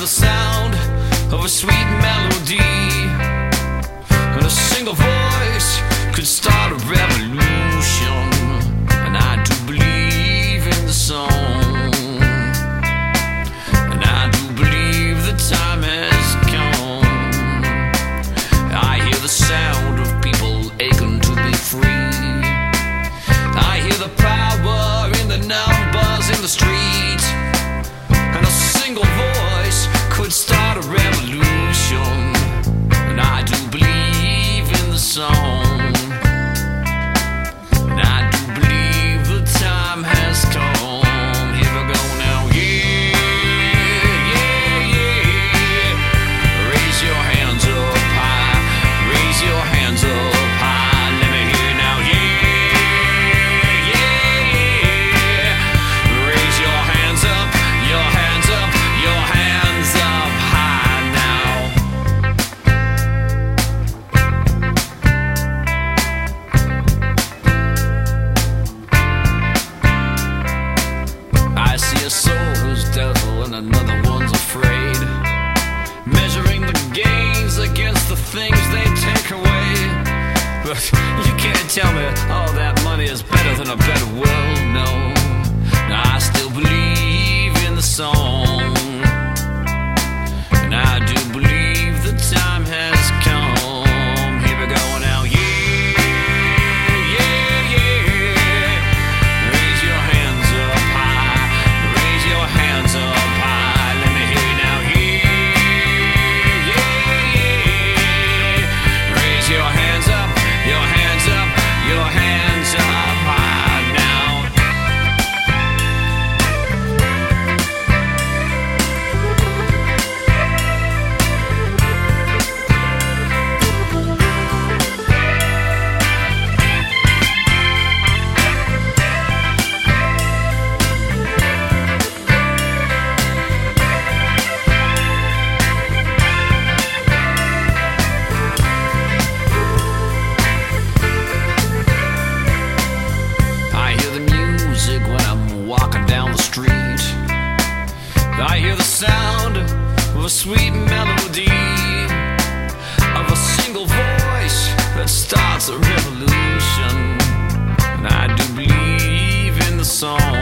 the sound of a sweet melody, and a single voice could start a revolution. And I do believe in the song, and I do believe the time has come. I hear the sound of people aching to be free. I hear the power in the numbers in the street, and a single voice could start a revolution. And I do believe in the song, and I do believe the time has come. Here we go now, yeah, yeah, yeah. Raise your hands up high, raise your hands up high. Let me hear you now, yeah, yeah, yeah. Raise your hands up, your hands up, your hands up high now. I see a soul who's devil and another one's afraid, measuring the gains against the things they take away. But you can't tell me all that money is better than a better world, no. I still believe in the song, and I do believe the time has come. Here we go now, yeah, yeah, yeah. Raise your hands up high, raise your hands up high. Let me hear you now, yeah, yeah, yeah. Raise your hands up, your hands up, your hands up high now. I hear the music when I'm walking down the street. I hear the sound of a sweet melody, of a single voice that starts a revolution. And I do believe in the song,